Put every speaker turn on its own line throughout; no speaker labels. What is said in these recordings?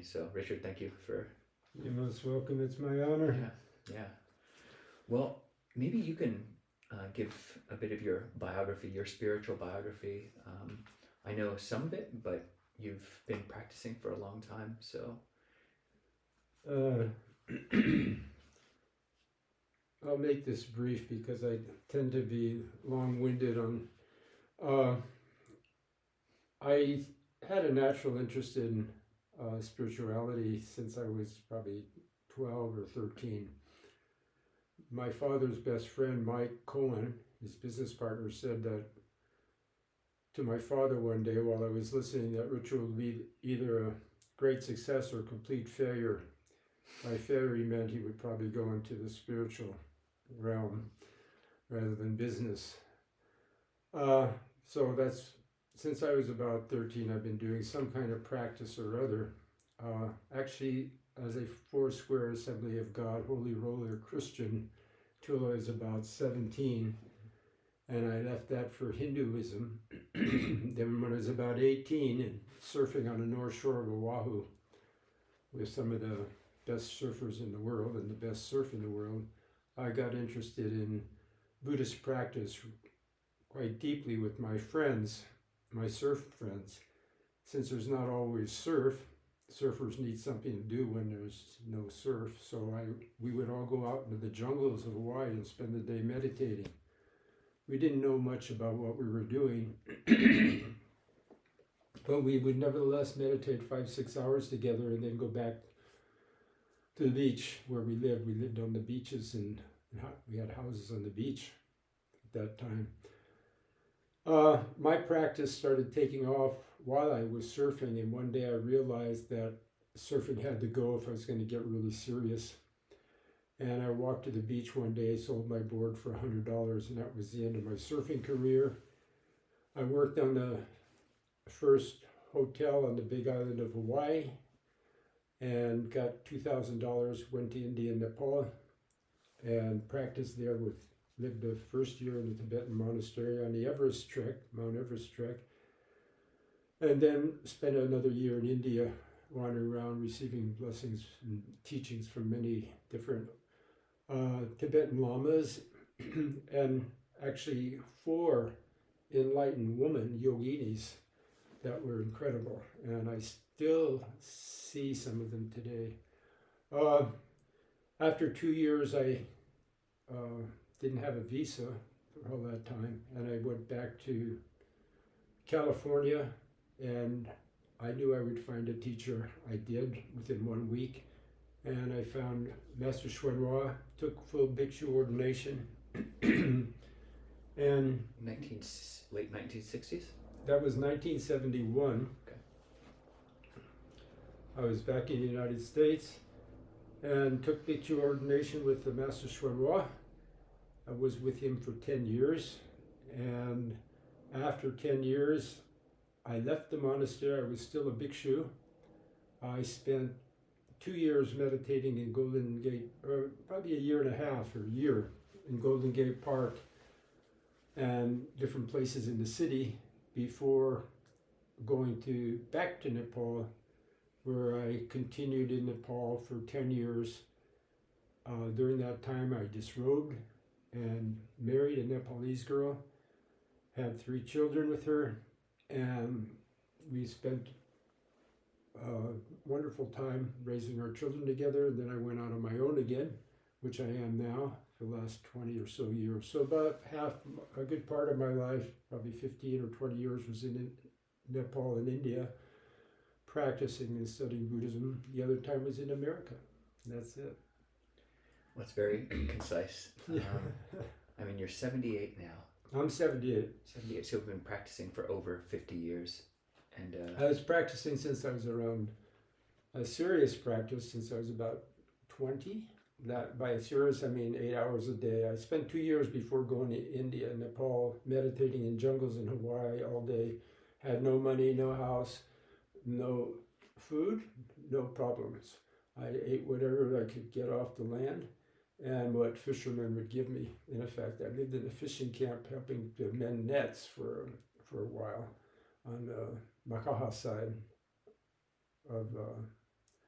So Richard, thank you for...
You're most welcome. It's my honor.
Yeah. Well, maybe you can give a bit of your biography, your spiritual biography. I know some of it, but you've been practicing for a long time, so...
I'll make this brief because I tend to be long-winded on... I had a natural interest in spirituality since I was probably 12 or 13. My father's best friend, Mike Cohen, his business partner, said that to my father one day while I was listening that Richard would be either a great success or complete failure. By failure, he meant he would probably go into the spiritual realm rather than business. So that's, since I was about 13, I've been doing some kind of practice or other. Actually, as a Foursquare Assembly of God Holy Roller Christian till I was about 17, and I left that for Hinduism. Then when I was about 18, and surfing on the North Shore of Oahu with some of the best surfers in the world and the best surf in the world, I got interested in Buddhist practice quite deeply with my friends, my surf friends. Since there's not always surf, surfers need something to do when there's no surf, so we would all go out into the jungles of Hawaii and spend the day meditating. We didn't know much about what we were doing, but we would nevertheless meditate 5-6 hours together and then go back to the beach where we lived. We lived on the beaches and we had houses on the beach at that time. My practice started taking off while I was surfing, and one day I realized that surfing had to go if I was going to get really serious. And I walked to the beach one day, sold my board for $100, and that was the end of my surfing career. I worked on the first hotel on the big island of Hawaii and got $2,000, went to India and Nepal and practiced there lived the first year in the Tibetan monastery on the Everest trek, Mount Everest trek, and then spent another year in India wandering around receiving blessings and teachings from many different Tibetan lamas and actually 4 enlightened women, yoginis, that were incredible, and I still see some of them today. After 2 years, I didn't have a visa for all that time, and I went back to California, and I knew I would find a teacher. I did within 1 week, and I found Master Shwenwa, took full Bhikshu ordination, and
late 1960s?
That was 1971.
Okay.
I was back in the United States and took Bhikshu ordination with the Master Shwenwa. I was with him for 10 years, and after 10 years, I left the monastery. I was still a bhikshu. I spent 2 years meditating in Golden Gate, or probably a year and a half or a year in Golden Gate Park and different places in the city before going back to Nepal, where I continued in Nepal for 10 years. During that time, I disrobed and married a Nepalese girl, had 3 children with her, and we spent a wonderful time raising our children together. And then I went out on my own again, which I am now for the last 20 or so years. So about a good part of my life, probably 15 or 20 years, was in Nepal and India, practicing and studying Buddhism. The other time was in America. And that's it.
Well, it's very concise. I mean, you're 78 now.
I'm 78.
78, so you've been practicing for over 50 years. And
I was practicing since I was around, a serious practice since I was about 20. That, by serious, I mean 8 hours a day. I spent 2 years before going to India and Nepal, meditating in jungles in Hawaii all day. Had no money, no house, no food, no problems. I ate whatever I could get off the land and what fishermen would give me. In effect, I lived in a fishing camp helping to mend nets for a while on the Makaha side of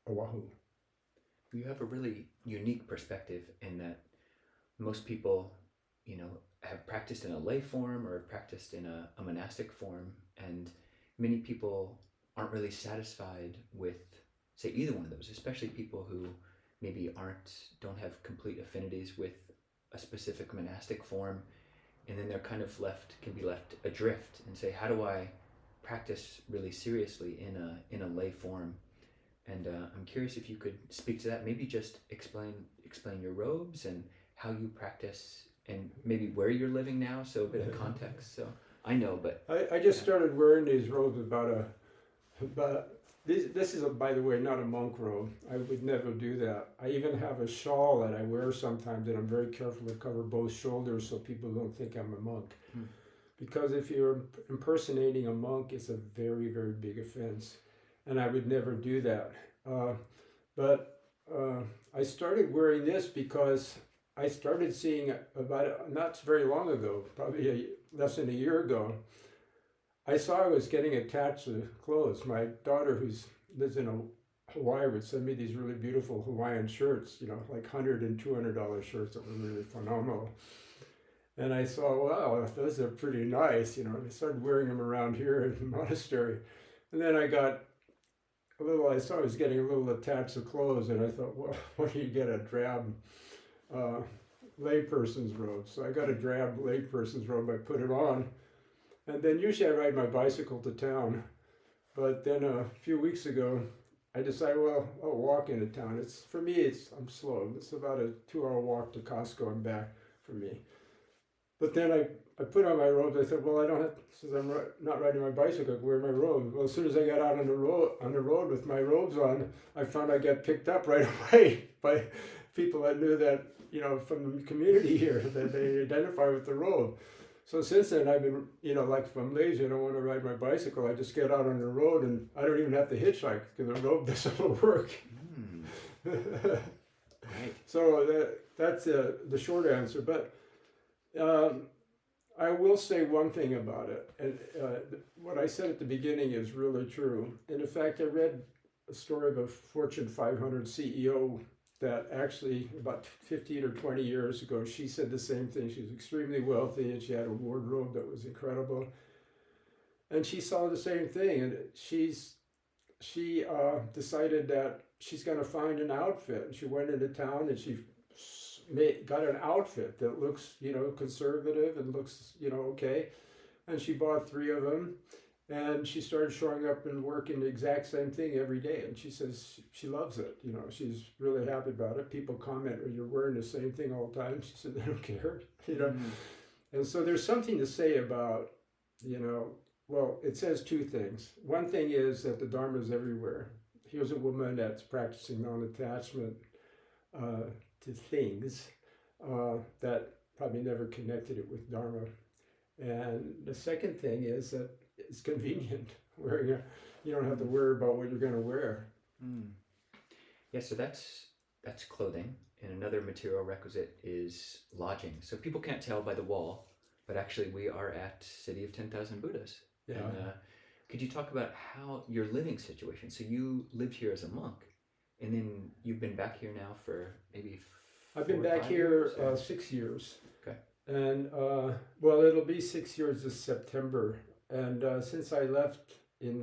Oahu.
You have a really unique perspective in that most people, have practiced in a lay form or practiced in a monastic form, and many people aren't really satisfied with, say, either one of those, especially people who maybe don't have complete affinities with a specific monastic form, and then they're kind of can be left adrift and say, how do I practice really seriously in a lay form? And I'm curious if you could speak to that. Maybe just explain your robes and how you practice, and maybe where you're living now. So a bit of context. So I know, but
I just started wearing these robes this is, by the way, not a monk robe. I would never do that. I even have a shawl that I wear sometimes, and I'm very careful to cover both shoulders so people don't think I'm a monk. Because if you're impersonating a monk, it's a very, very big offense. And I would never do that. But I started wearing this because I started seeing not very long ago, probably less than a year ago, I saw I was getting attached to clothes. My daughter, who lives in Hawaii, would send me these really beautiful Hawaiian shirts, like $100 and $200 shirts that were really phenomenal. And I thought, wow, those are pretty nice, and I started wearing them around here in the monastery. And then I saw I was getting a little attached to clothes, and I thought, well, why don't you get a drab layperson's robe? So I got a drab layperson's robe, I put it on. And then usually I ride my bicycle to town. But then a few weeks ago, I decided, well, I'll walk into town. For me, I'm slow. It's about a 2-hour walk to Costco and back for me. But then I put on my robes. I thought, well, I don't have, since I'm not riding my bicycle, I can wear my robe. Well, as soon as I got out on the road with my robes on, I found I got picked up right away by people that knew that, from the community here, that they identify with the robe. So since then, I've been, like if I'm lazy, I don't want to ride my bicycle, I just get out on the road and I don't even have to hitchhike because the robe doesn't work.
Right.
So that's the short answer. But I will say one thing about it. And what I said at the beginning is really true. And in fact, I read a story of a Fortune 500 CEO that actually about 15 or 20 years ago, she said the same thing. She was extremely wealthy and she had a wardrobe that was incredible. And she saw the same thing. And she decided that she's going to find an outfit. And she went into town and she got an outfit that looks, conservative and looks, okay. And she bought 3 of them. And she started showing up and working the exact same thing every day. And she says she loves it. She's really happy about it. People comment, you're wearing the same thing all the time. She said, they don't care, And so there's something to say about, well, it says 2 things. One thing is that the Dharma is everywhere. Here's a woman that's practicing non-attachment to things that probably never connected it with Dharma. And the second thing is that it's convenient. You don't have to worry about what you're going to wear.
Yeah, so that's clothing, and another material requisite is lodging. So people can't tell by the wall, but actually we are at City of 10,000 Buddhas.
Yeah.
And, could you talk about how your living situation? So you lived here as a monk, and then you've been back here now for maybe
I've been back here 6 years.
Okay.
And well, it'll be 6 years this September. And since I left in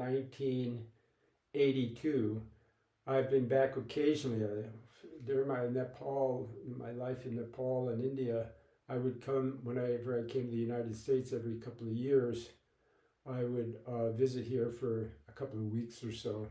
1982, I've been back occasionally. During my life in Nepal and India, I would come, whenever I came to the United States every couple of years, I would visit here for a couple of weeks or so.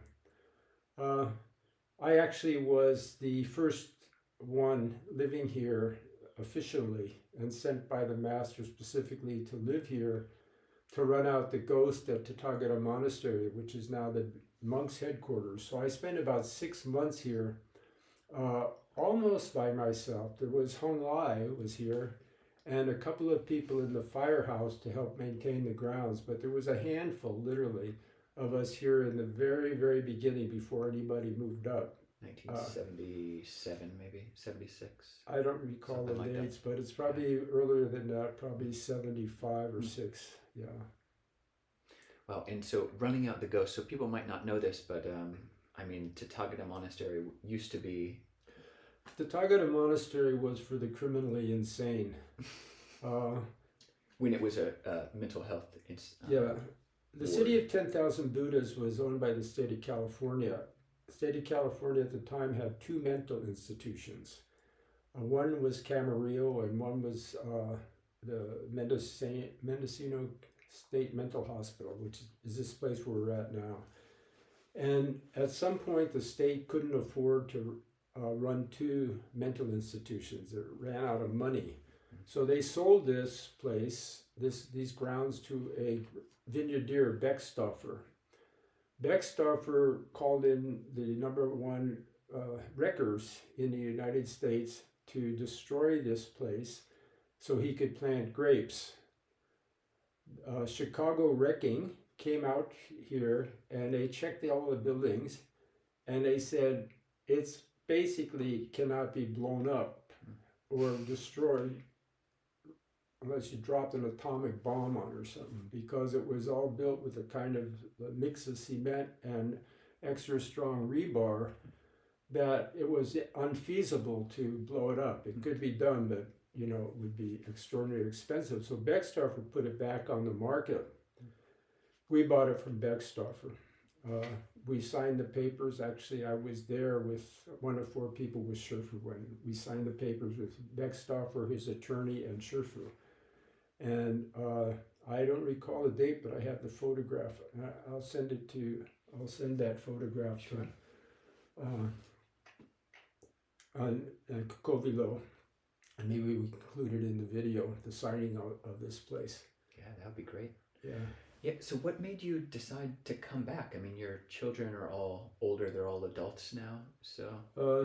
I actually was the first one living here officially and sent by the master specifically to live here to run out the ghost at Tathagata Monastery, which is now the monks' headquarters. So I spent about 6 months here, almost by myself. There was Hong Lai who was here, and a couple of people in the firehouse to help maintain the grounds. But there was a handful, literally, of us here in the very, very beginning before anybody moved up.
1977, maybe 76.
I don't recall the dates, but it's probably earlier than that, probably 75 or 6. Yeah.
Wow, and so running out the ghost, so people might not know this, but I mean, Tathagata Monastery used to be.
The Tathagata Monastery was for the criminally insane.
When it was a mental health.
Yeah. The city of 10,000 Buddhas was owned by the state of California. The state of California at the time had two mental institutions. One was Camarillo and one was the Mendocino State Mental Hospital, which is this place where we're at now. And at some point, the state couldn't afford to run two mental institutions. It ran out of money. So they sold this place, these grounds, to a vineyardier, Beckstoffer. Beckstoffer called in the #1 wreckers in the United States to destroy this place so he could plant grapes. Chicago Wrecking came out here and they checked all the buildings and they said it's basically cannot be blown up or destroyed unless you dropped an atomic bomb on or something, because it was all built with a kind of mix of cement and extra strong rebar that it was unfeasible to blow it up. It could be done, but you know, it would be extraordinarily expensive. So Beckstoffer put it back on the market. We bought it from Beckstoffer. We signed the papers. Actually, I was there with one of 4 people with Scherfer when we signed the papers with Beckstoffer, his attorney, and Scherfer. And I don't recall the date, but I have the photograph. I'll send that photograph to on Cocovilo, and maybe we include it in the video, the signing of this place.
Yeah, that would be great.
Yeah.
Yeah. So, what made you decide to come back? I mean, your children are all older; they're all adults now. So,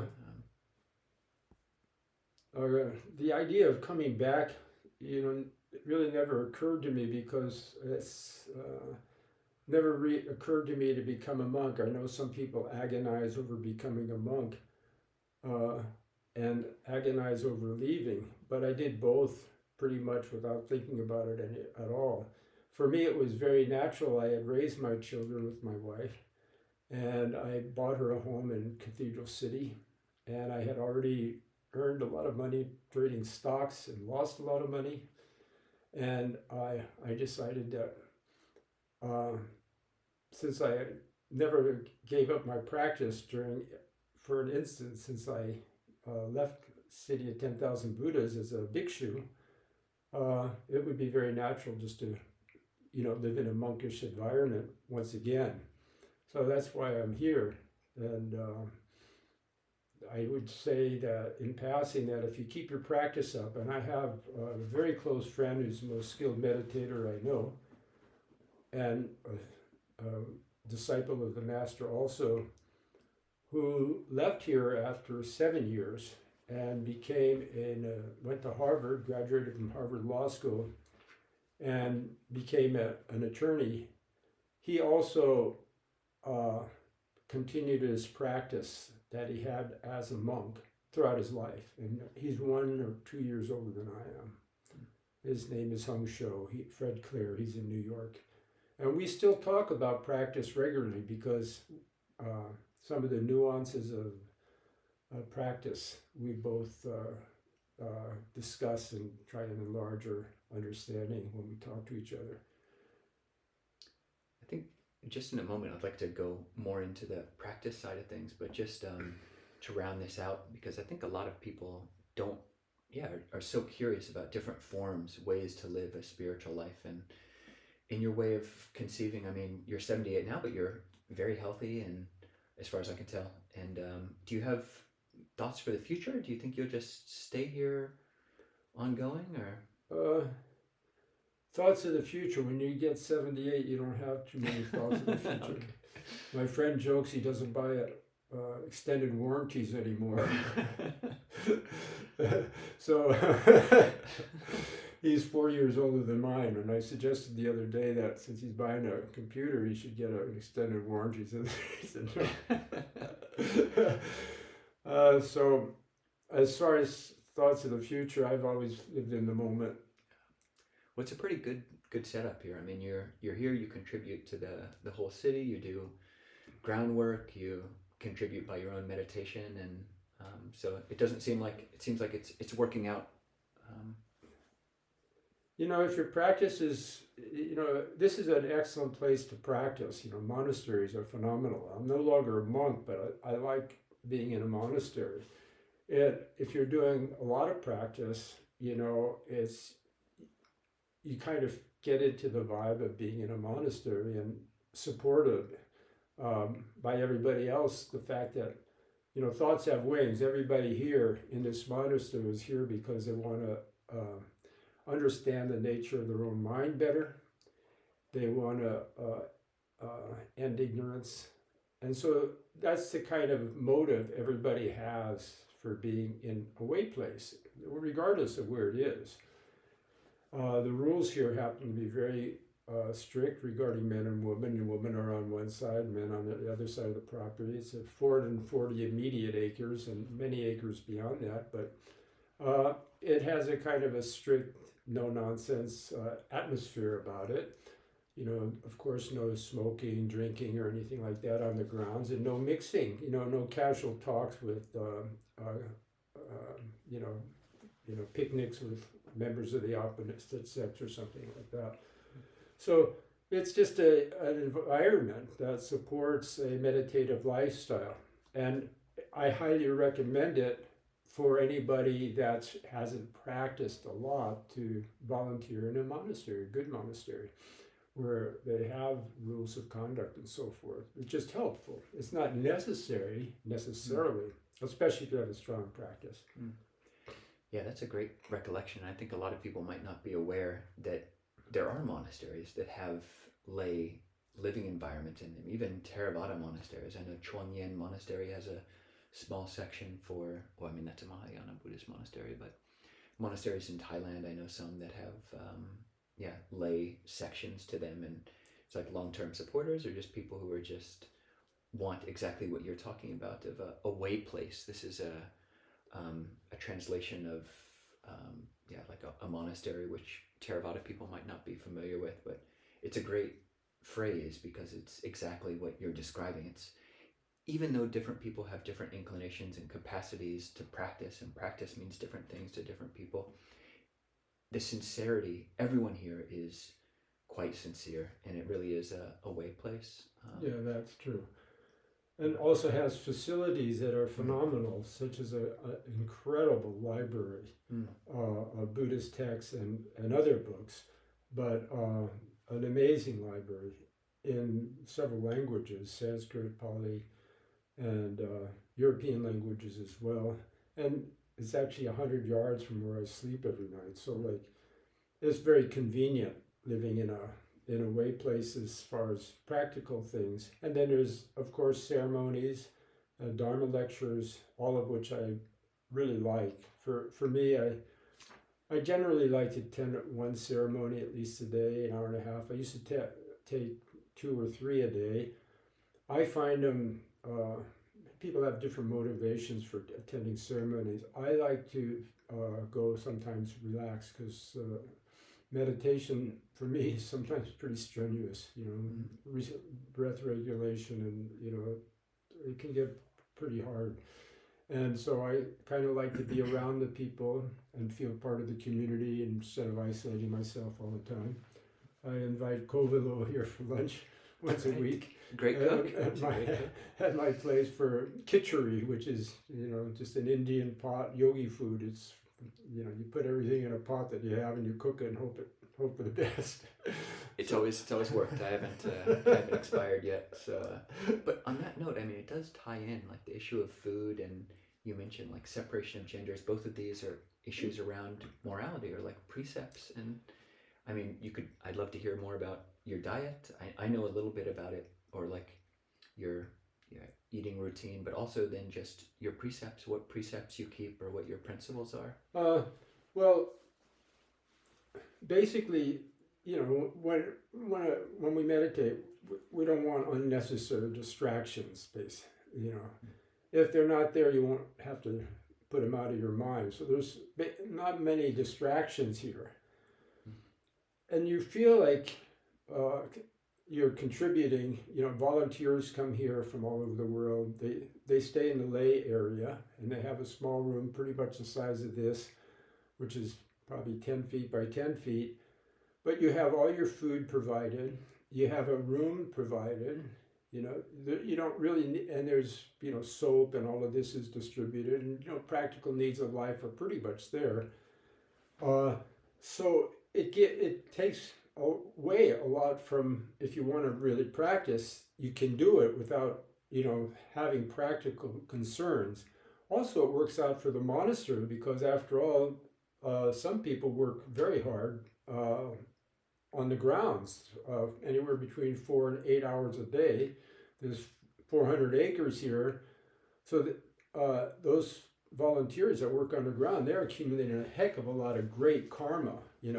the idea of coming back, you know, it really never occurred to me because it's never occurred to me to become a monk. I know some people agonize over becoming a monk and agonize over leaving, but I did both pretty much without thinking about it at all. For me, it was very natural. I had raised my children with my wife, and I bought her a home in Cathedral City, and I had already earned a lot of money trading stocks and lost a lot of money. And I decided that since I never gave up my practice for an instant, since I left City of 10,000 Buddhas as a bhikshu, it would be very natural just to, you know, live in a monkish environment once again. So that's why I'm here. And I would say that in passing that if you keep your practice up, and I have a very close friend who's the most skilled meditator I know, and a disciple of the master also, who left here after 7 years and went to Harvard, graduated from Harvard Law School, and became an attorney. He also continued his practice that he had as a monk throughout his life. And he's 1 or 2 years older than I am. His name is Hung Shou, Fred Clear, he's in New York. And we still talk about practice regularly because some of the nuances of practice we both discuss and try to enlarge our understanding when we talk to each other.
I think just in a moment, I'd like to go more into the practice side of things, but just to round this out, because I think a lot of people are so curious about different forms, ways to live a spiritual life. And in your way of conceiving, I mean, you're 78 now, but you're very healthy, and as far as I can tell. And do you have thoughts for the future? Do you think you'll just stay here ongoing, or?
Thoughts of the future. When you get 78, you don't have too many thoughts of the future. Okay. My friend jokes he doesn't buy extended warranties anymore. So he's 4 years older than mine, and I suggested the other day that since he's buying a computer, he should get an extended warranty. He said no. So as far as thoughts of the future, I've always lived in the moment.
Well, it's a pretty good setup here. I mean, you're here. You contribute to the whole city. You do groundwork, you contribute by your own meditation, and so it seems like it's working out.
If your practice is, this is an excellent place to practice. Monasteries are phenomenal. I'm no longer a monk, but I like being in a monastery. If you're doing a lot of practice, it's, you kind of get into the vibe of being in a monastery and supported by everybody else. The fact that, thoughts have wings. Everybody here in this monastery is here because they want to understand the nature of their own mind better. They want to end ignorance. And so that's the kind of motive everybody has for being in a way place, regardless of where it is. The rules here happen to be very strict regarding men and women. And women are on one side, men on the other side of the property. It's 440 immediate acres and many acres beyond that. But it has a kind of a strict, no-nonsense atmosphere about it. Of course, no smoking, drinking, or anything like that on the grounds, and no mixing. No casual talks with, picnics with members of the opposite sex or something like that. So it's just an environment that supports a meditative lifestyle, and I highly recommend it for anybody that hasn't practiced a lot to volunteer in a monastery, a good monastery, where they have rules of conduct and so forth. It's just helpful. It's not necessarily, especially if you have a strong practice.
Yeah, that's a great recollection. I think a lot of people might not be aware that there are monasteries that have lay living environments in them, even Theravada monasteries. I know Chuan Monastery has a small section for, that's a Mahayana Buddhist monastery, but monasteries in Thailand, I know some that have, lay sections to them, and it's like long-term supporters or just people who are just want exactly what you're talking about, of a way place. This is a translation of, like a monastery, which Theravada people might not be familiar with, but it's a great phrase because it's exactly what you're describing. It's, even though different people have different inclinations and capacities to practice, and practice means different things to different people, the sincerity, everyone here is quite sincere, and it really is a way place.
Yeah, that's true. And also has facilities that are phenomenal, such as an incredible library of Buddhist texts and other books, but an amazing library in several languages, Sanskrit, Pali, and European languages as well. And it's actually 100 yards from where I sleep every night. So it's very convenient living in a way place as far as practical things. And then there's, of course, ceremonies, Dharma lectures, all of which I really like. For me, I generally like to attend one ceremony at least a day, an hour and a half. I used to take 2 or 3 a day. I find them, people have different motivations for attending ceremonies. I like to go sometimes relax, because meditation for me is sometimes pretty strenuous, breath regulation, and it can get pretty hard. And so I kind of like to be around the people and feel part of the community instead of isolating myself all the time. I invite Kovilo here for lunch once a week.
Great cook.
At my place for khichdi, which is, just an Indian pot yogi food. It's, you put everything in a pot that you have and you cook it and hope for the best.
It's always worked. I haven't expired yet. So, but on that note, it does tie in, like the issue of food, and you mentioned like separation of genders. Both of these are issues around morality, or like precepts. And I'd love to hear more about your diet. I know a little bit about it, or like your eating routine, but also then just your precepts, what precepts you keep, or what your principles are.
Well, basically, when we meditate, we don't want unnecessary distractions. If they're not there, you won't have to put them out of your mind. So there's not many distractions here, and you feel like you're contributing. Volunteers come here from all over the world. They stay in the lay area, and they have a small room pretty much the size of this, which is probably 10 feet by 10 feet. But you have all your food provided. You have a room provided. You don't really need, and there's, soap and all of this is distributed, and, practical needs of life are pretty much there. So it takes away a lot from, if you want to really practice, you can do it without, having practical concerns. Also, it works out for the monastery because, after all, some people work very hard on the grounds, anywhere between 4 and 8 hours a day. There's 400 acres here, so that those volunteers that work underground, they're accumulating a heck of a lot of great karma,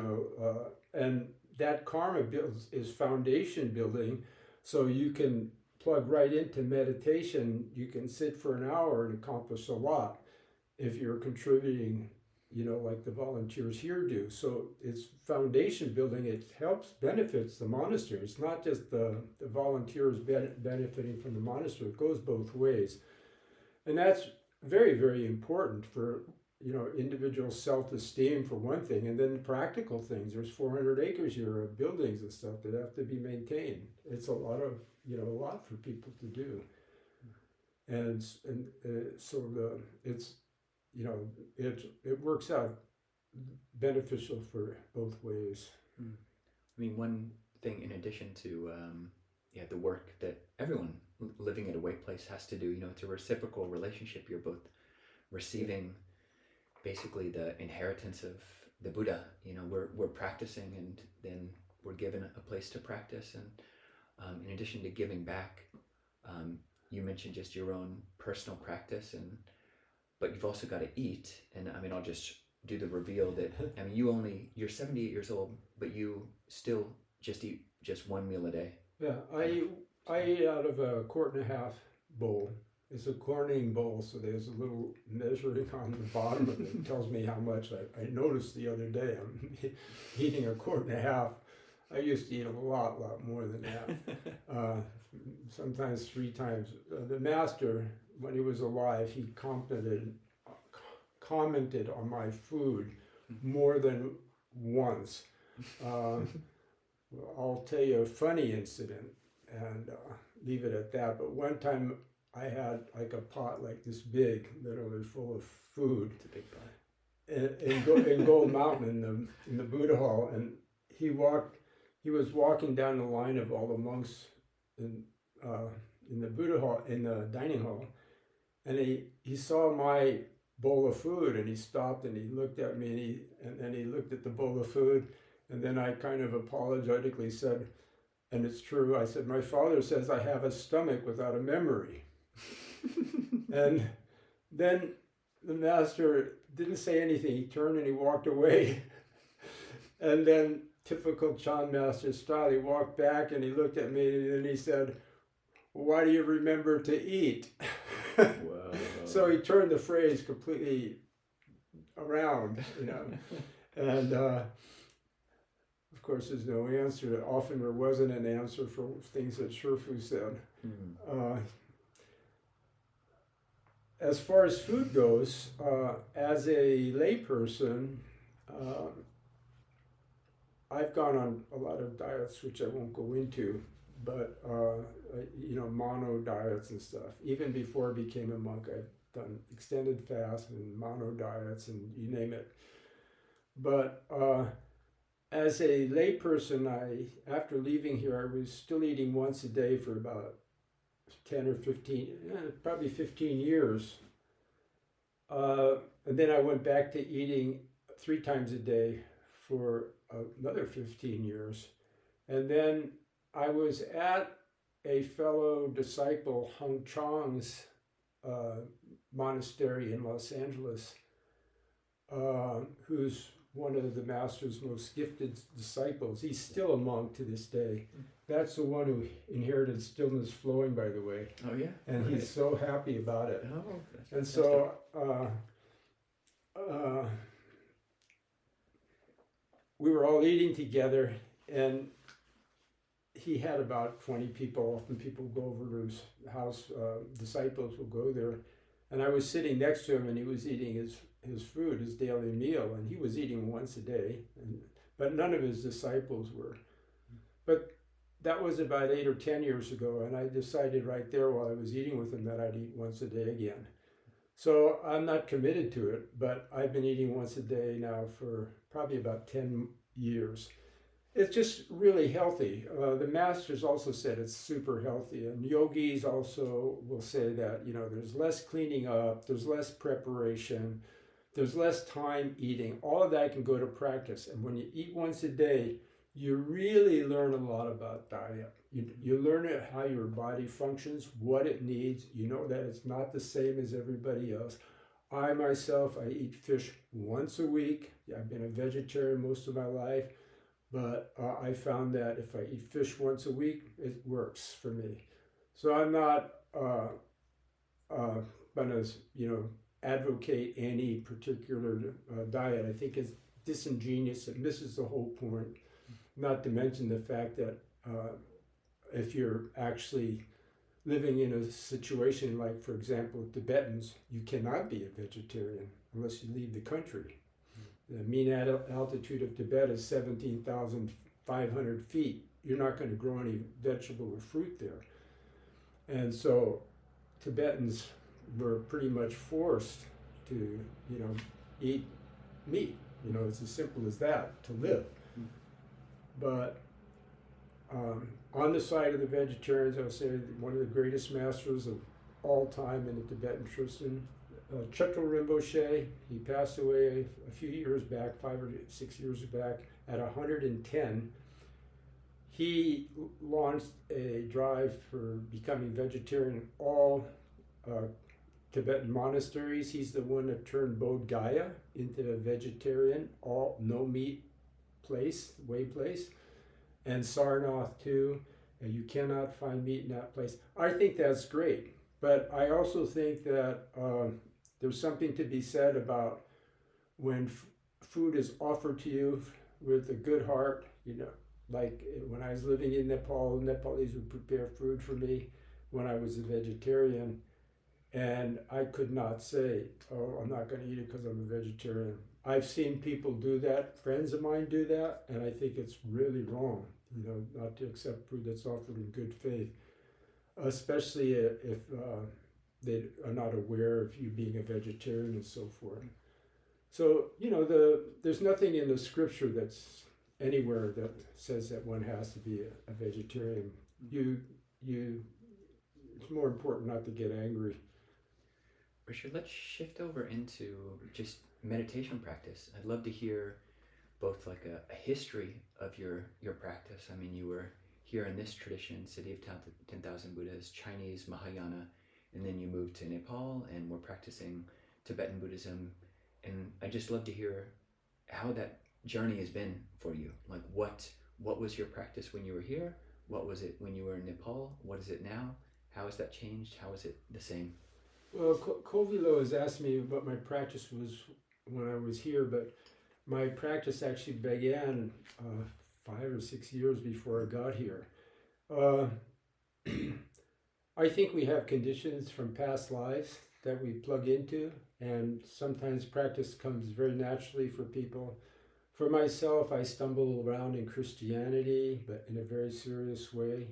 and that karma is foundation building, so you can plug right into meditation. You can sit for an hour and accomplish a lot if you're contributing, like the volunteers here do. So it's foundation building. It benefits the monastery. It's not just the volunteers benefiting from the monastery. It goes both ways. And that's very, very important for, individual self-esteem for one thing, and then practical things. There's 400 acres here of buildings and stuff that have to be maintained. It's a lot for people to do. And so it's, it works out beneficial for both ways.
I mean, one thing in addition to the work that everyone living at a White Place has to do, it's a reciprocal relationship. You're both receiving basically the inheritance of the Buddha. We're practicing, and then we're given a place to practice. And in addition to giving back, you mentioned just your own personal practice, but you've also got to eat. And I mean, I'll just do the reveal that, I mean, you're 78 years old, but you still just eat just one meal a day.
Yeah, I eat out of a 1.5-quart bowl. It's a Corning bowl, so there's a little measuring on the bottom of it. It tells me how much. I noticed the other day I'm eating a 1.5 quart. I used to eat a lot more than that. Sometimes 3 times. The master, when he was alive, he commented on my food more than once. I'll tell you a funny incident and leave it at that. But one time I had like a pot like this big, literally full of food.
It's a big pot.
In Gold Mountain in the Buddha Hall, and he was walking down the line of all the monks in the Buddha Hall, in the dining hall, and he saw my bowl of food, and he stopped and he looked at me, and then he looked at the bowl of food, and then I kind of apologetically said, and it's true, I said, my father says I have a stomach without a memory. And then the master didn't say anything. He turned and he walked away. And then, typical Chan master style, he walked back and he looked at me and then he said, why do you remember to eat?
Wow.
So he turned the phrase completely around, And of course, there's no answer. Often there wasn't an answer for things that Shifu said. As far as food goes, as a layperson, I've gone on a lot of diets, which I won't go into, but, mono diets and stuff. Even before I became a monk, I've done extended fast and mono diets and you name it. But as a layperson, after leaving here, I was still eating once a day for about 10 or 15, probably 15 years. And then I went back to eating 3 times a day for another 15 years. And then I was at a fellow disciple, Hung Chong's monastery in Los Angeles, who's one of the master's most gifted disciples. He's still a monk to this day. That's the one who inherited Stillness Flowing, by the way.
Oh, yeah?
And
right.
He's so happy about it.
Oh,
and so we were all eating together, and he had about 20 people. Often people go over to his house, disciples will go there. And I was sitting next to him, and he was eating his food, his daily meal, and he was eating once a day, but none of his disciples were. But that was about 8 or 10 years ago, and I decided right there while I was eating with him that I'd eat once a day again. So I'm not committed to it, but I've been eating once a day now for probably about 10 years. It's just really healthy. The masters also said it's super healthy, and yogis also will say that, you know, there's less cleaning up, there's less preparation, there's less time eating. All of that can go to practice, and when you eat once a day, you really learn a lot about diet. You learn how your body functions, what it needs. You know that it's not the same as everybody else. I myself, I eat fish once a week. I've been a vegetarian most of my life. But I found that if I eat fish once a week, it works for me. So I'm not going to, you know, advocate any particular diet. I think it's disingenuous. It misses the whole point. Not to mention the fact that if you're actually living in a situation like, for example, Tibetans, you cannot be a vegetarian unless you leave the country. The mean altitude of Tibet is 17,500 feet. You're not going to grow any vegetable or fruit there. And so Tibetans were pretty much forced to, you know, eat meat. You know, it's as simple as that, to live. But on the side of the vegetarians, I would say one of the greatest masters of all time in the Tibetan tradition, Chogyam Rinpoche. He passed away a few years back, 5 or 6 years back, at 110. He launched a drive for becoming vegetarian in all Tibetan monasteries. He's the one that turned Bodh Gaya into a vegetarian, all no meat place, way place, and Sarnath too. And you cannot find meat in that place. I think that's great, but I also think that there's something to be said about when food is offered to you with a good heart. You know, like when I was living in Nepal, Nepalese would prepare food for me when I was a vegetarian, and I could not say, oh, I'm not going to eat it because I'm a vegetarian. I've seen people do that, friends of mine do that, and I think it's really wrong, you know, not to accept food that's offered in good faith, especially if they are not aware of you being a vegetarian and so forth. So, you know, there's nothing in the scripture that's anywhere that says that one has to be a vegetarian. It's more important not to get angry.
Richard, let's shift over into just meditation practice. I'd love to hear both like a history of your practice. I mean, you were here in this tradition, City of 10,000 Buddhas, Chinese Mahayana, and then you moved to Nepal and were practicing Tibetan Buddhism. And I'd just love to hear how that journey has been for you. Like what was your practice when you were here? What was it when you were in Nepal? What is it now? How has that changed? How is it the same?
Well, Kovilo has asked me what my practice was when I was here, but my practice actually began 5 or 6 years before I got here. I think we have conditions from past lives that we plug into, and sometimes practice comes very naturally for people. For myself, I stumble around in Christianity, but in a very serious way.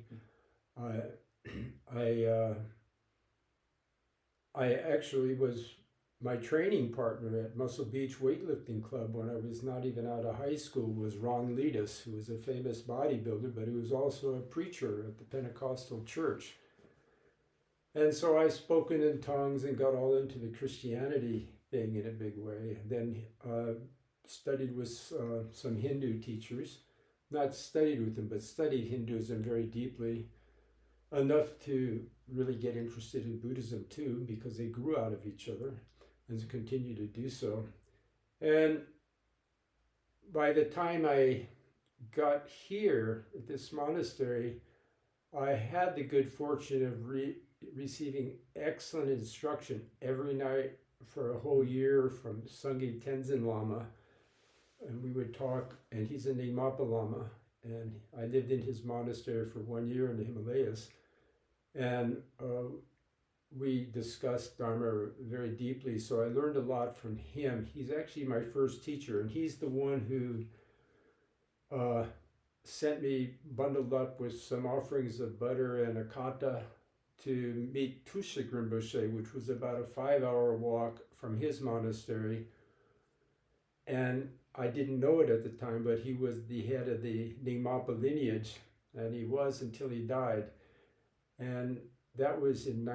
I actually was my training partner at Muscle Beach Weightlifting Club when I was not even out of high school was Ron Leadus, who was a famous bodybuilder, but he was also a preacher at the Pentecostal church. And so I spoken in tongues and got all into the Christianity thing in a big way. And then studied with some Hindu teachers, not studied with them, but studied Hinduism very deeply, enough to really get interested in Buddhism too, because they grew out of each other and continue to do so. And by the time I got here at this monastery, I had the good fortune of receiving excellent instruction every night for a whole year from Sangye Tenzin Lama. And we would talk, and he's a Nyingmapa Lama, and I lived in his monastery for 1 year in the Himalayas, and we discussed Dharma very deeply. So I learned a lot from him. He's actually my first teacher, and he's the one who sent me bundled up with some offerings of butter and a kata to meet Tushik Rinpoche, which was about a 5-hour walk from his monastery. And I didn't know it at the time, but he was the head of the Nyingmapa lineage, and he was until he died. And that was in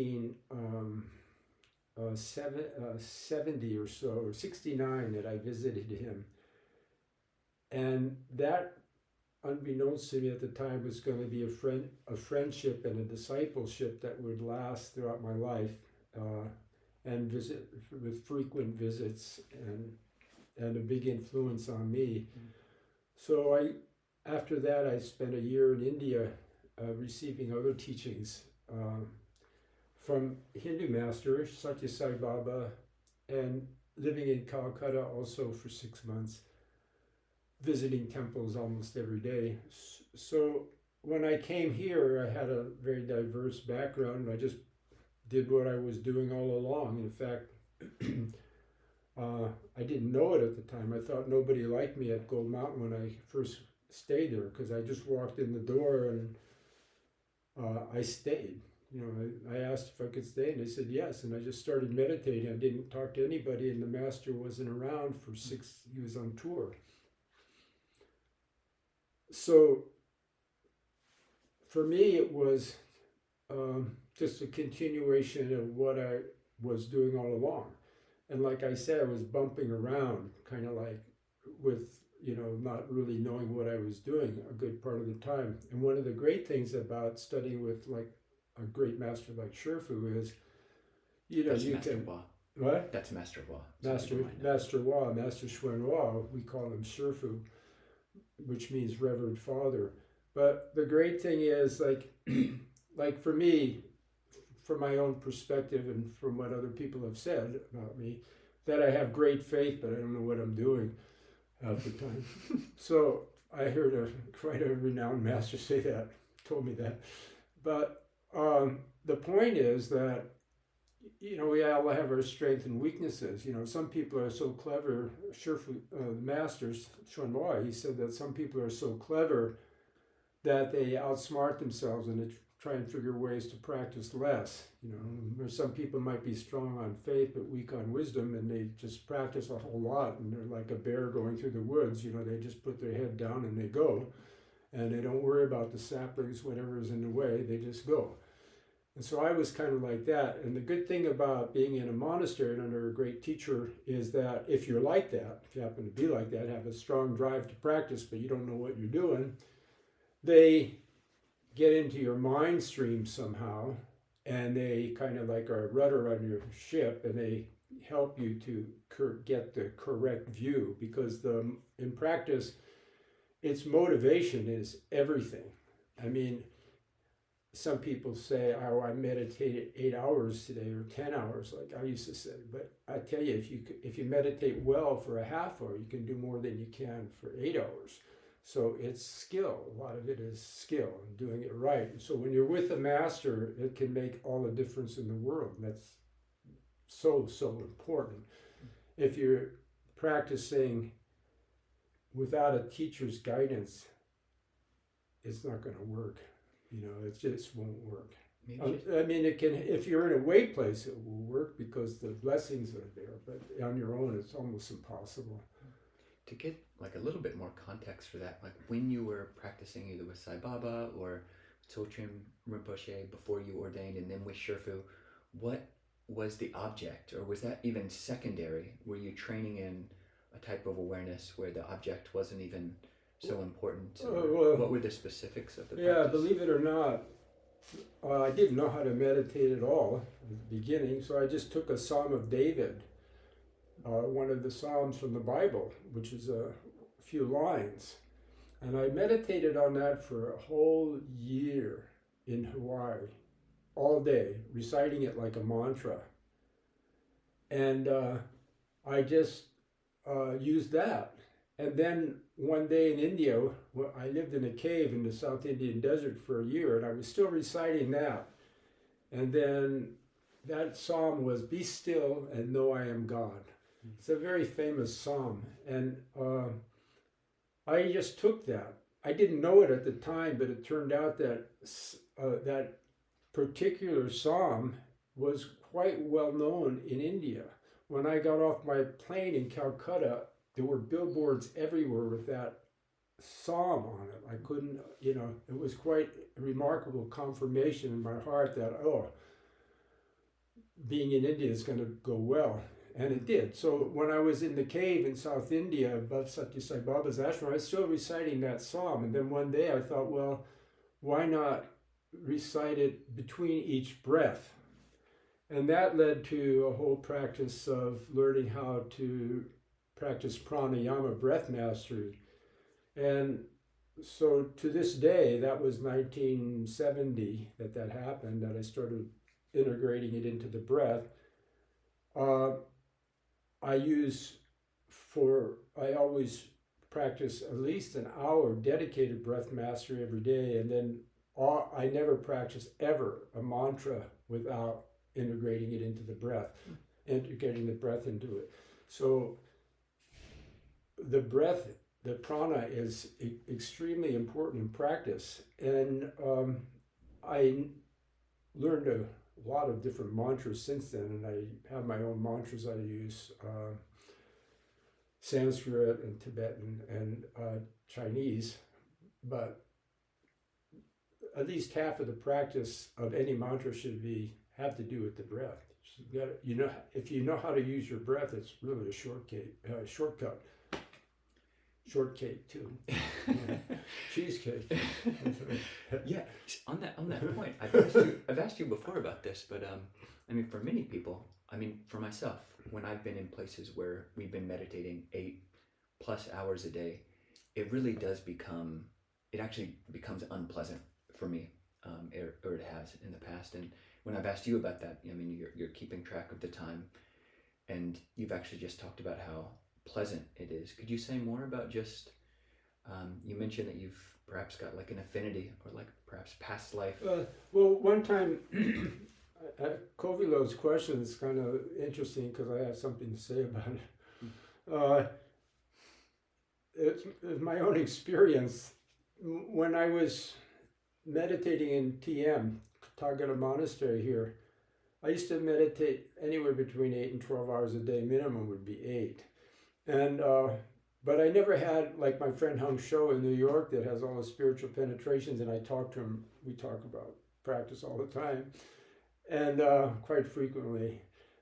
1970 or so, or 69, that I visited him. And that, unbeknownst to me at the time, was going to be a friendship and a discipleship that would last throughout my life, and visit with frequent visits and a big influence on me. So after that, I spent a year in India receiving other teachings from Hindu masters, Satya Sai Baba, and living in Calcutta also for 6 months, visiting temples almost every day. So when I came here, I had a very diverse background. I just did what I was doing all along. In fact, I didn't know it at the time. I thought nobody liked me at Gold Mountain when I first stayed there, because I just walked in the door and I stayed. I asked if I could stay, and they said yes, and I just started meditating. I didn't talk to anybody, and the master wasn't around for he was on tour. So for me, it was just a continuation of what I was doing all along. And like I said, I was bumping around, kind of like with, not really knowing what I was doing a good part of the time. And one of the great things about studying with like a great master like Shifu is,
That's
you
Master
can...
Hua.
What?
That's Master Hua.
Master Hua, Master Xuan Hua, we call him Shifu, which means Reverend Father. But the great thing is, like for me, from my own perspective and from what other people have said about me, that I have great faith, but I don't know what I'm doing half the time. So I heard quite a renowned master say that, told me that. But the point is that, we all have our strengths and weaknesses. Some people are so clever. Shifu, masters, Xuanhua, he said that some people are so clever that they outsmart themselves and they try and figure ways to practice less. Or some people might be strong on faith but weak on wisdom, and they just practice a whole lot, and they're like a bear going through the woods. They just put their head down and they go, and they don't worry about the saplings, whatever is in the way, they just go. And so I was kind of like that. And the good thing about being in a monastery and under a great teacher is that if you're like that, if you happen to be like that, have a strong drive to practice, but you don't know what you're doing, they get into your mind stream somehow, and they kind of like are a rudder on your ship, and they help you to get the correct view, because in practice, its motivation is everything. I mean, some people say, oh, I meditated 8 hours today or 10 hours, like I used to say. But I tell you, if you meditate well for a half hour, you can do more than you can for 8 hours. So it's skill. A lot of it is skill and doing it right. And so when you're with a master, it can make all the difference in the world. That's so, so important. If you're practicing without a teacher's guidance, it's not going to work. It just won't work. I mean, it can, if you're in a way place, it will work because the blessings are there, but on your own, it's almost impossible.
To get like a little bit more context for that, like when you were practicing either with Sai Baba or Tsochim Rinpoche before you ordained, and then with Shifu, what was the object, or was that even secondary? Were you training in a type of awareness where the object wasn't even so important? What were the specifics of the practice?
Yeah, believe it or not, I didn't know how to meditate at all at the beginning, so I just took a Psalm of David, one of the Psalms from the Bible, which is a few lines. And I meditated on that for a whole year in Hawaii, all day, reciting it like a mantra. And I just used that. And then one day in India, I lived in a cave in the South Indian desert for a year, and I was still reciting that. And then that psalm was, "Be still and know I am God." It's a very famous psalm. And I just took that. I didn't know it at the time, but it turned out that that particular psalm was quite well known in India. When I got off my plane in Calcutta, there were billboards everywhere with that psalm on it. I couldn't, it was quite a remarkable confirmation in my heart that, being in India is going to go well. And it did. So when I was in the cave in South India above Satya Sai Baba's ashram, I was still reciting that psalm. And then one day I thought, well, why not recite it between each breath? And that led to a whole practice of learning how to practice pranayama, breath mastery. And so to this day, that was 1970 that happened, that I started integrating it into the breath. I always practice at least an hour dedicated breath mastery every day, and then I never practice ever a mantra without integrating it into the breath, integrating the breath into it. So the breath, the prana, is extremely important in practice. And I learned a lot of different mantras since then, and I have my own mantras I use, Sanskrit and Tibetan and Chinese, but at least half of the practice of any mantra should have to do with the breath. If you know how to use your breath, it's really a shortcut. Shortcake too, cheesecake.
Yeah, on that point, I've asked you before about this, but I mean, for many people, I mean, for myself, when I've been in places where we've been meditating 8+ hours a day, it really does it actually becomes unpleasant for me, or it has in the past. And when I've asked you about that, I mean, you're keeping track of the time, and you've actually just talked about how pleasant it is. Could you say more about just, you mentioned that you've perhaps got like an affinity or like perhaps past life?
Well, one time, Kovilov's question is kind of interesting because I have something to say about it. It's my own experience. When I was meditating in TM, Tathagata Monastery here, I used to meditate anywhere between 8 and 12 hours a day. Minimum would be 8. And but I never had, like my friend Hung Shou in New York that has all the spiritual penetrations, and I talk to him, we talk about practice all the time, and quite frequently.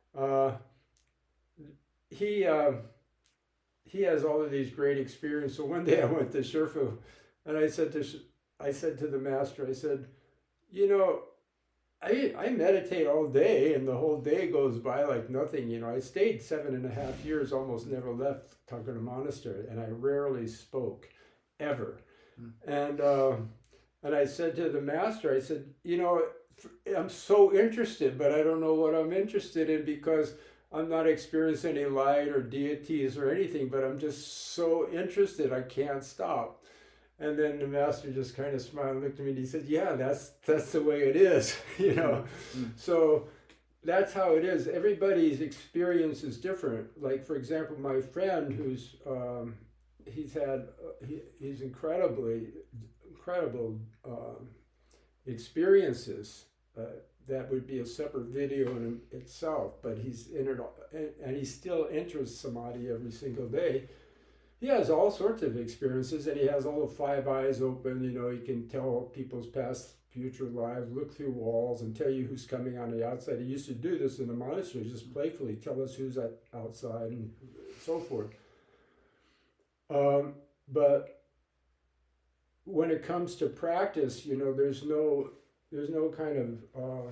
He has all of these great experiences. So one day I went to Sherfu, and I said to the master, I said, I meditate all day, and the whole day goes by like nothing. I stayed 7.5 years, almost never left Tathagata Monastery, and I rarely spoke, ever. And I said to the master, I said, I'm so interested, but I don't know what I'm interested in because I'm not experiencing any light or deities or anything, but I'm just so interested, I can't stop. And then the master just kind of smiled and looked at me and he said, yeah, that's the way it is, So that's how it is. Everybody's experience is different. Like, for example, my friend who's, he's incredible experiences. That would be a separate video in itself, but he's entered, and he still enters samadhi every single day. He has all sorts of experiences, and he has all the 5 eyes open. He can tell people's past, future lives, look through walls, and tell you who's coming on the outside. He used to do this in the monastery, just playfully tell us who's outside and so forth. But when it comes to practice, there's no kind of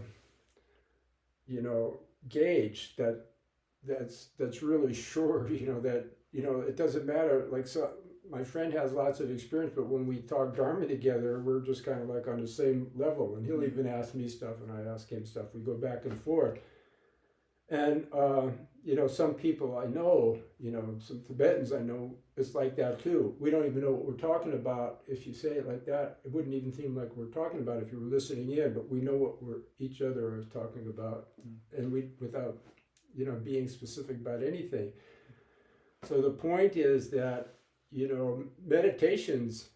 gauge that's really sure. It doesn't matter. Like, so my friend has lots of experience, but when we talk Dharma together, we're just kind of like on the same level. And he'll even ask me stuff, and I ask him stuff. We go back and forth. And, some people I know, some Tibetans I know, it's like that too. We don't even know what we're talking about. If you say it like that, it wouldn't even seem like we're talking about if you were listening in, but we know what each other are talking about, and without, being specific about anything. So the point is that, meditations,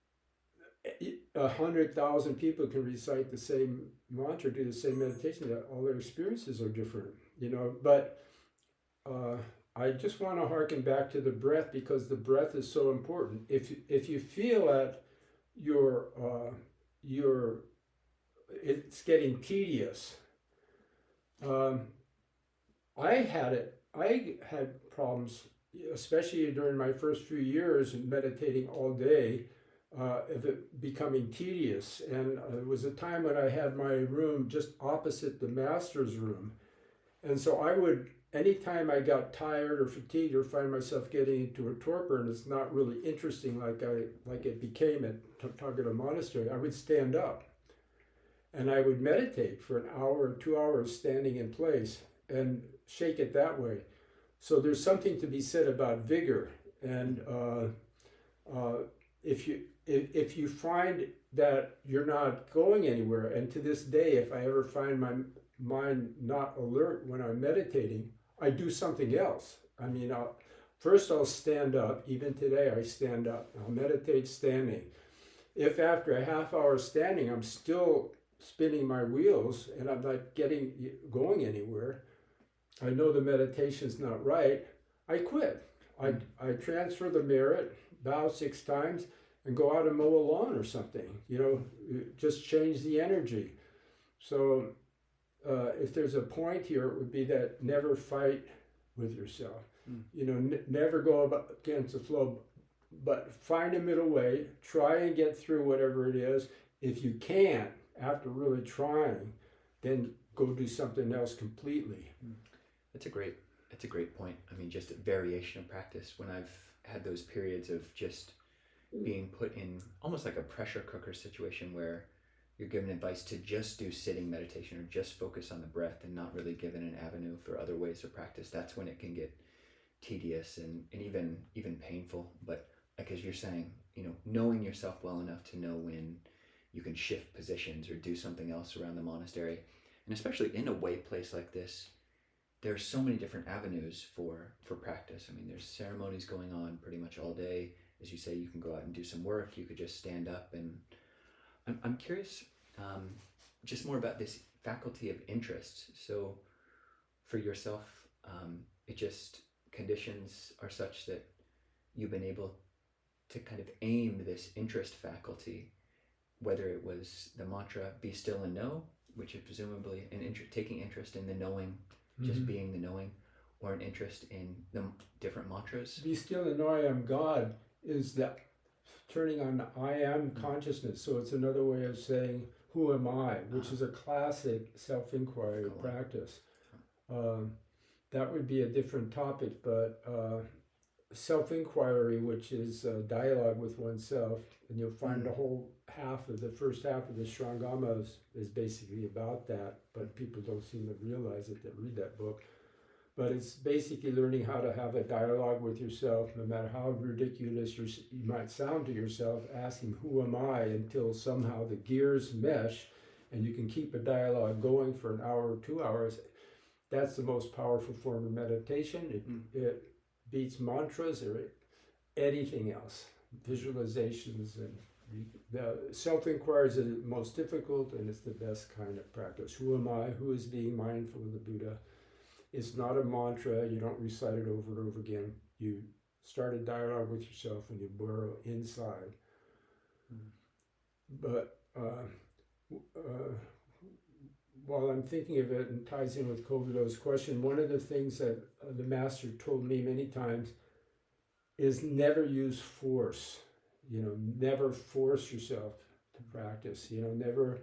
100,000 people can recite the same mantra, do the same meditation, that all their experiences are different, but I just want to harken back to the breath, because the breath is so important. If you feel that it's getting tedious, I had problems, especially during my first few years in meditating all day, of it becoming tedious. And it was a time when I had my room just opposite the master's room. And so I would, anytime I got tired or fatigued or find myself getting into a torpor and it's not really interesting like it became at Tathagata Monastery, I would stand up and I would meditate for an hour or 2 hours standing in place and shake it that way. So there's something to be said about vigor. And if you find that you're not going anywhere, and to this day, if I ever find my mind not alert when I'm meditating, I do something else. I mean, first I'll stand up. Even today, I stand up. I'll meditate standing. If after a half hour standing, I'm still spinning my wheels and I'm not going anywhere, I know the meditation's not right, I quit. I transfer the merit, bow 6 times, and go out and mow a lawn or something. Just change the energy. So if there's a point here, it would be that never fight with yourself. Never go against the flow, but find a middle way. Try and get through whatever it is. If you can't, after really trying, then go do something else completely.
That's a great point. I mean, just a variation of practice. When I've had those periods of just being put in almost like a pressure cooker situation where you're given advice to just do sitting meditation or just focus on the breath and not really given an avenue for other ways of practice, that's when it can get tedious and even painful. But like as you're saying, knowing yourself well enough to know when you can shift positions or do something else around the monastery, and especially in a way place like this, there's so many different avenues for practice. I mean, there's ceremonies going on pretty much all day. As you say, you can go out and do some work. You could just stand up. And I'm curious just more about this faculty of interest. So for yourself, it just conditions are such that you've been able to kind of aim this interest faculty, whether it was the mantra, be still and know, which is presumably taking interest in the knowing, just being the knowing, or an interest in the different mantras.
Be still and know I am God is that turning on the I am consciousness. So it's another way of saying, who am I? Which is a classic self-inquiry practice. That would be a different topic, but self-inquiry, which is dialogue with oneself, and you'll find the first half of the Shrangamas is basically about that, but people don't seem to realize it that read that book. But it's basically learning how to have a dialogue with yourself, no matter how ridiculous you might sound to yourself, asking, who am I, until somehow the gears mesh and you can keep a dialogue going for an hour or 2 hours. That's the most powerful form of meditation. It beats mantras or anything else, visualizations, and the self-inquiry is the most difficult, and it's the best kind of practice. Who am I? Who is being mindful of the Buddha? It's not a mantra. You don't recite it over and over again. You start a dialogue with yourself and you burrow inside. But while I'm thinking of it and ties in with Kobudo's question, one of the things that the master told me many times is never use force. Never force yourself to practice. Never.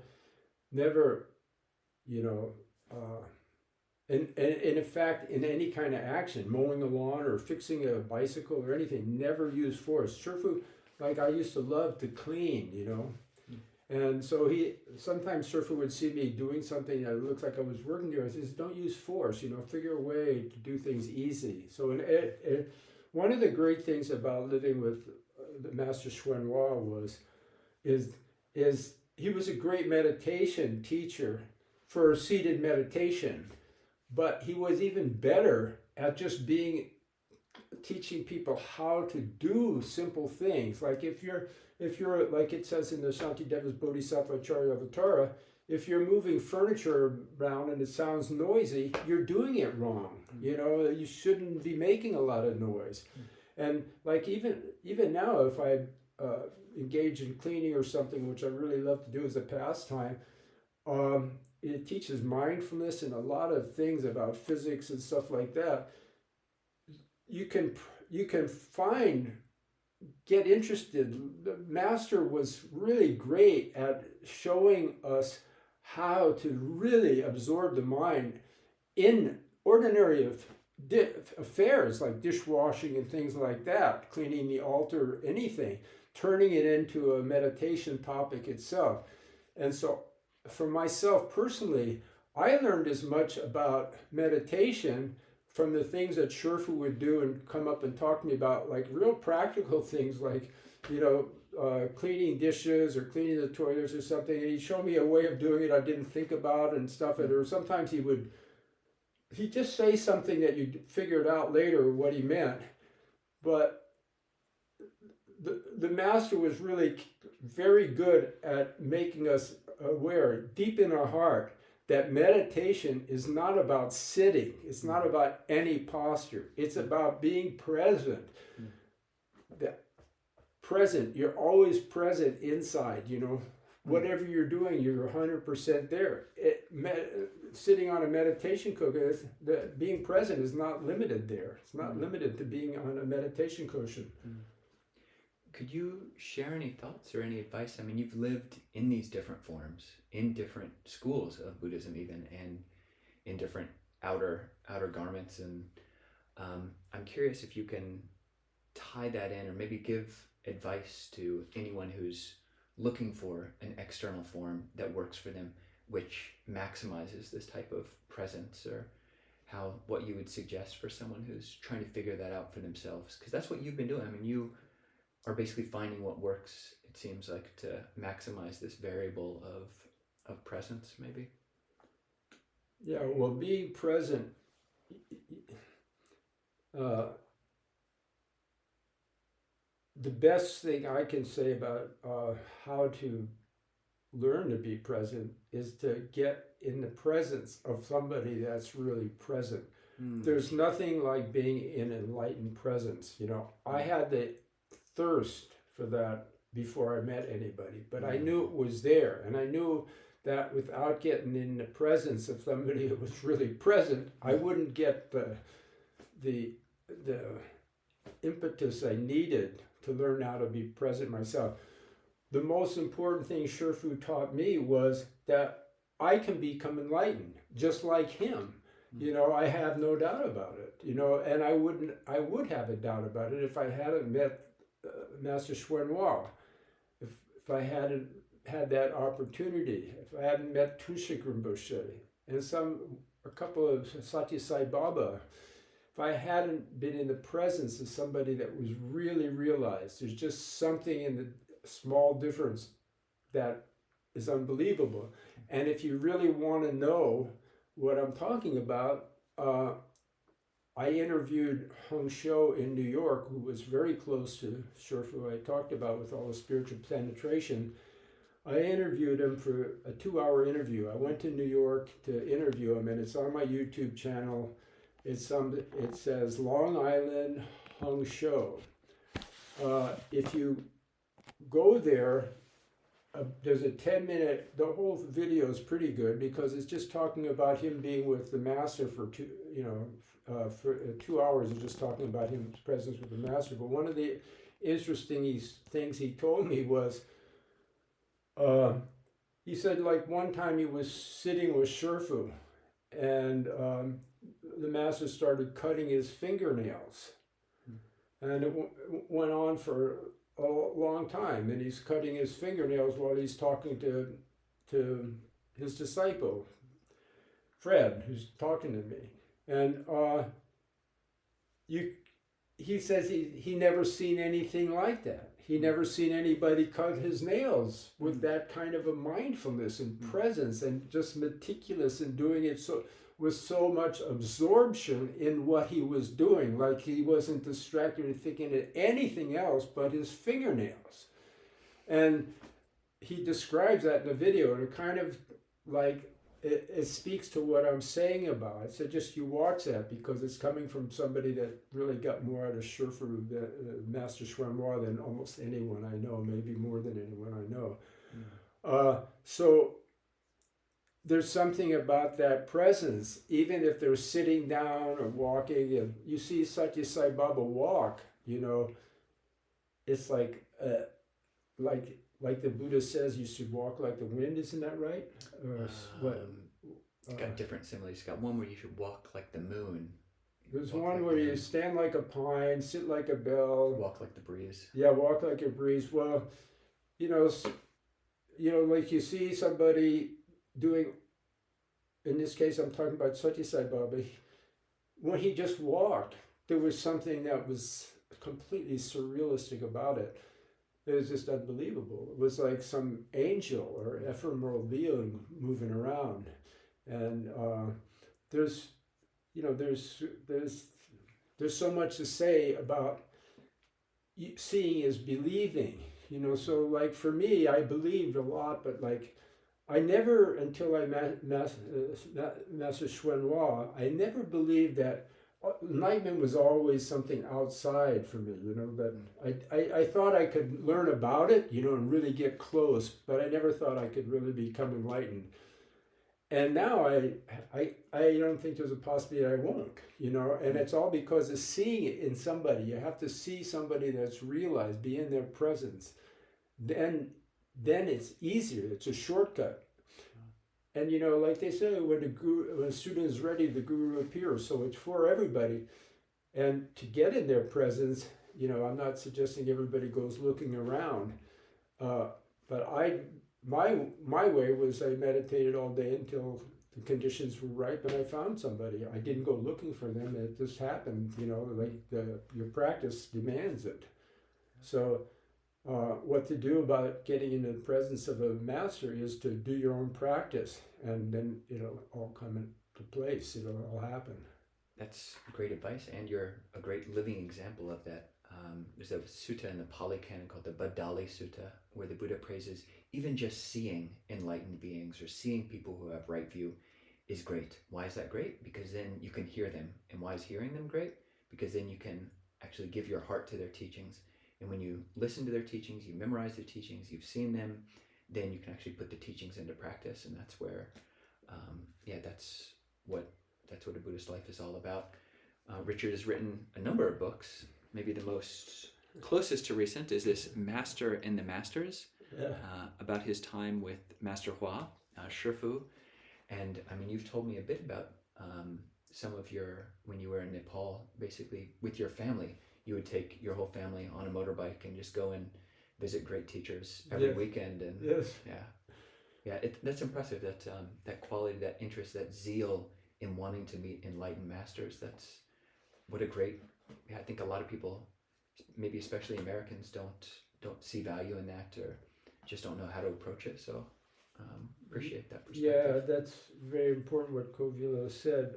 And in fact, in any kind of action, mowing a lawn or fixing a bicycle or anything, never use force. Shifu, like I used to love to clean, And so sometimes Sherfu would see me doing something that looks like I was working there. He says, don't use force, figure a way to do things easy. So one of the great things about living with the Master Xuan Hua is he was a great meditation teacher for seated meditation, but he was even better at just teaching people how to do simple things. Like if you're like it says in the Shantideva's Bodhisattva Charyavatara, if you're moving furniture around and it sounds noisy, you're doing it wrong. You shouldn't be making a lot of noise. And like even now, if I engage in cleaning or something, which I really love to do as a pastime, it teaches mindfulness and a lot of things about physics and stuff like that. You can get interested. The master was really great at showing us how to really absorb the mind in ordinary affairs like dishwashing and things like that, cleaning the altar, anything, turning it into a meditation topic itself. And so for myself personally, I learned as much about meditation from the things that Sherfu would do and come up and talk to me about, like real practical things like, cleaning dishes or cleaning the toilets or something. And he'd show me a way of doing it I didn't think about and stuff. Or sometimes he'd just say something that you'd figure it out later what he meant. But the master was really very good at making us aware deep in our heart that meditation is not about sitting. It's not about any posture. It's about being present. You're always present inside, Whatever you're doing, you're 100% there. Sitting on a meditation cushion, being present is not limited there. It's not limited to being on a meditation cushion.
Could you share any thoughts or any advice? I mean, you've lived in these different forms, in different schools of Buddhism even, and in different outer garments. And I'm curious if you can tie that in or maybe give advice to anyone who's looking for an external form that works for them, which maximizes this type of presence, or what you would suggest for someone who's trying to figure that out for themselves. Because that's what you've been doing. I mean, you are basically finding what works, it seems like, to maximize this variable of presence, maybe.
Yeah, well, being present, the best thing I can say about how to learn to be present is to get in the presence of somebody that's really present. There's nothing like being in enlightened presence. I had the thirst for that before I met anybody, but I knew it was there, and I knew that without getting in the presence of somebody who was really present, I wouldn't get the impetus I needed to learn how to be present myself. The most important thing Sherfu taught me was that I can become enlightened just like him. I have no doubt about it. And I would have a doubt about it if I hadn't met Master Xuan Hua, if I hadn't had that opportunity, if I hadn't met Tushik Rinpoche and a couple of Satya Sai Baba, if I hadn't been in the presence of somebody that was really realized, there's just something in the small difference that is unbelievable. And if you really want to know what I'm talking about, I interviewed Heng Shou in New York, who was very close to Sherfu I talked about with all the spiritual penetration. I interviewed him for a 2-hour interview. I went to New York to interview him, and it's on my YouTube channel. It says Long Island Heng Shou. If you go there, there's a 10-minute, the whole video is pretty good because it's just talking about him being with the master for 2 hours of just talking about his presence with the master. But one of the interesting things he told me was, he said, like, one time he was sitting with Sherfu, and the master started cutting his fingernails. And it went on for a long time, and he's cutting his fingernails while he's talking to his disciple, Fred, who's talking to me. And he says he never seen anything like that. He never seen anybody cut his nails with that kind of a mindfulness and presence, and just meticulous in doing it with so much absorption in what he was doing, like he wasn't distracted or thinking of anything else but his fingernails. And he describes that in the video, and it kind of like it speaks to what I'm saying about it. So just you watch that, because it's coming from somebody that really got more out of Schurfer, Master Xuan Hua, than almost anyone I know, maybe more than anyone I know. So there's something about that presence, even if they're sitting down or walking, and you see Satya Sai Baba walk, you know, it's like the Buddha says, you should walk like the wind, isn't that right? Or what?
It's got different similes. It's got one where you should walk like the moon.
There's one where you stand like a pine, sit like a bell.
Walk like the breeze.
Yeah, walk like a breeze. Well, you know, like you see somebody doing, in this case I'm talking about Satya Sai Baba, when he just walked, there was something that was completely surrealistic about it. It was just unbelievable. It was like some angel or ephemeral being moving around. And there's so much to say about seeing is believing, you know. So like for me, I believed a lot, but like I never, until I met Master Xuan Hua, I never believed that enlightenment was always something outside for me, you know. That I thought I could learn about it, you know, and really get close, but I never thought I could really become enlightened. And now I don't think there's a possibility I won't, you know. And it's all because of seeing it in somebody. You have to see somebody that's realized, be in their presence. Then it's easier. It's a shortcut. And you know, like they say, when a student is ready, the guru appears. So it's for everybody. And to get in their presence, you know, I'm not suggesting everybody goes looking around, but my way was I meditated all day until the conditions were ripe, and I found somebody. I didn't go looking for them. It just happened, you know. Like your practice demands it. So. What to do about getting into the presence of a master is to do your own practice, and then it'll all come into place. It'll all happen.
That's great advice, and you're a great living example of that. There's a sutta in the Pali Canon called the Badali Sutta, where the Buddha praises even just seeing enlightened beings or seeing people who have right view is great. Why is that great? Because then you can hear them. And why is hearing them great? Because then you can actually give your heart to their teachings. And when you listen to their teachings, you memorize their teachings, you've seen them, then you can actually put the teachings into practice. And that's where, that's what a Buddhist life is all about. Richard has written a number of books. Maybe the most closest to recent is this Master and the Masters, about his time with Master Hua, Shifu. And I mean, you've told me a bit about some of when you were in Nepal, basically with your family. You would take your whole family on a motorbike and just go and visit great teachers every weekend. And that's impressive. That quality, that interest, that zeal in wanting to meet enlightened masters. That's what a great. I think a lot of people, maybe especially Americans, don't see value in that, or just don't know how to approach it. So appreciate that perspective.
Yeah, that's very important what Kovila said.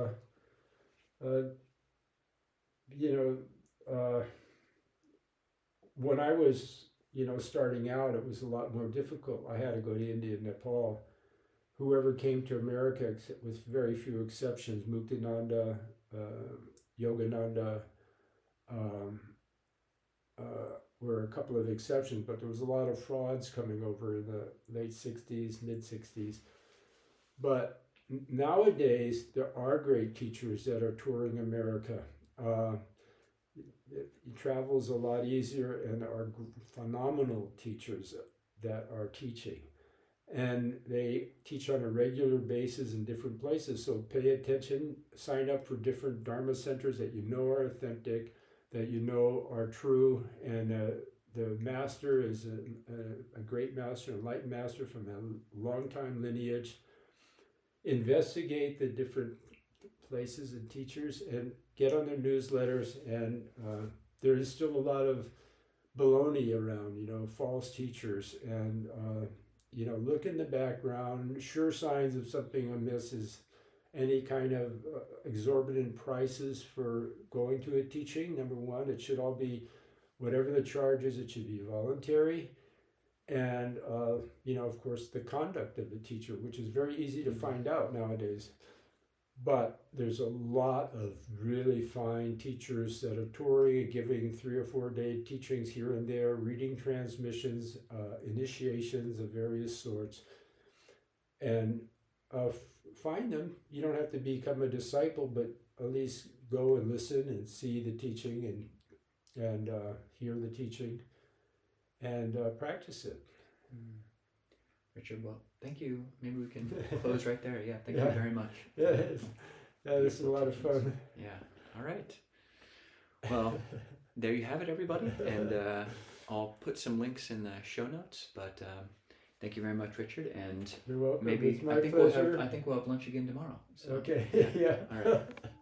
When I was, starting out, it was a lot more difficult. I had to go to India and Nepal. Whoever came to America, with very few exceptions, Muktananda, Yogananda, were a couple of exceptions, but there was a lot of frauds coming over in the late 60s, mid 60s. But nowadays, there are great teachers that are touring America. It travels a lot easier, and are phenomenal teachers that are teaching. And they teach on a regular basis in different places. So pay attention, sign up for different Dharma centers that you know are authentic, that you know are true, and the master is a great master, enlightened master from a long time lineage. Investigate the different places and teachers and get on their newsletters. And there is still a lot of baloney around, false teachers. And, look in the background. Sure signs of something amiss is any kind of exorbitant prices for going to a teaching. Number one, it should all be, whatever the charge is, it should be voluntary. And, of course, the conduct of the teacher, which is very easy to find out nowadays. But there's a lot of really fine teachers that are touring, giving 3 or 4 day teachings here and there, reading transmissions, initiations of various sorts. And find them. You don't have to become a disciple, but at least go and listen and see the teaching and hear the teaching and practice it.
Richard, well, thank you. Maybe we can close right there. Yeah, thank you very much.
Yeah, this is a lot of fun.
Yeah, all right. Well, there you have it, everybody. And I'll put some links in the show notes, but thank you very much, Richard. And
you're welcome.
maybe
It's my
I think
pleasure.
we'll have lunch again tomorrow. So,
Okay.
Yeah.
Yeah.
All right.